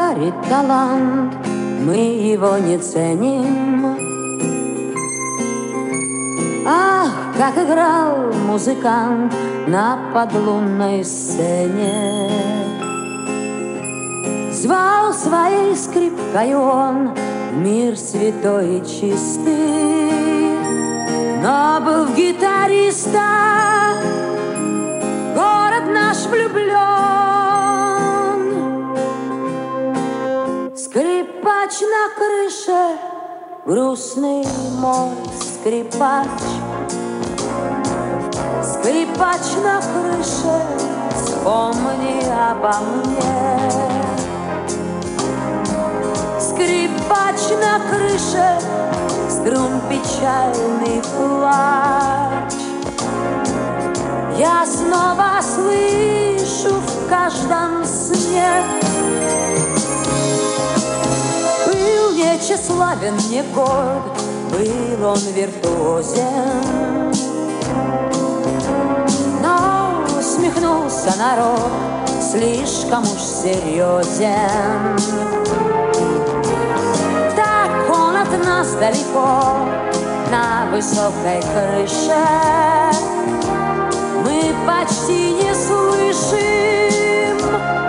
дарит талант, мы его не ценим. Ах, как играл музыкант на подлунной сцене. Звал своей скрипкой он мир святой и чистый, но был в гитариста город наш влюблен. Скрипач на крыше, грустный мой скрипач. Скрипач на крыше, вспомни обо мне. Скрипач на крыше, струн печальный плач. Я снова слышу в каждом сне. Был не тщеславен, не горд, был он виртуозен, но усмехнулся народ, слишком уж серьезен. Так он от нас далеко, на высокой крыше. Мы почти не слышим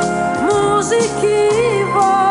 музыки его.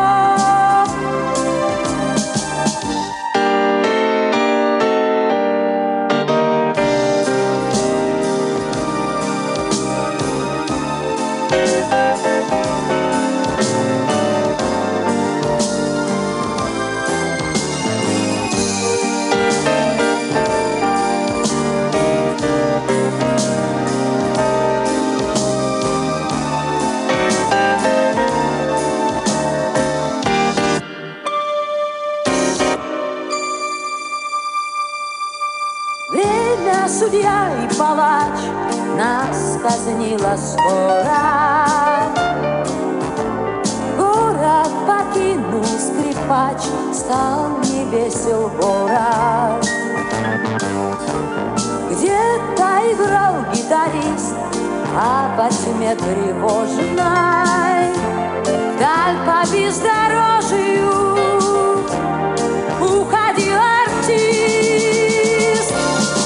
Судья и палач, нас казнила скоро. Город покинул скрипач, стал невесел город. Где-то играл гитарист, а по тьме тревожной вдаль по бездорожью уходил артист.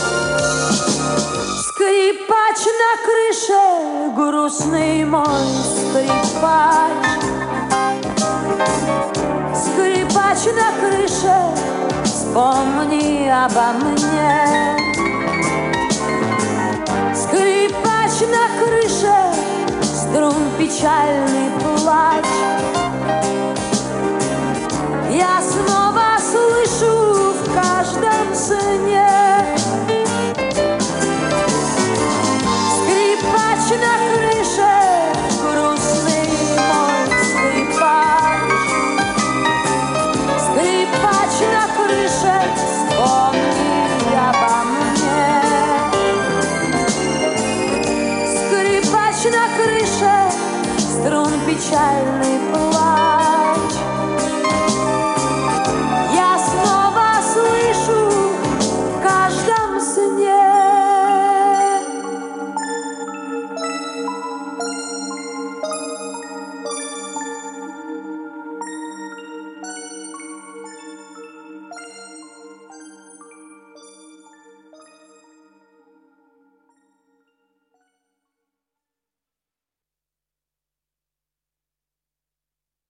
Скрипач на крыше, грустный мой скрипач. Скрипач на крыше, вспомни обо мне. Скрипач на крыше, струн печальный плач. Я снова слышу в каждом сне. Скрипач на крыше, грустный мой скрипач. Скрипач на крыше, вспомни обо мне. Скрипач на крыше, струн печальный плач.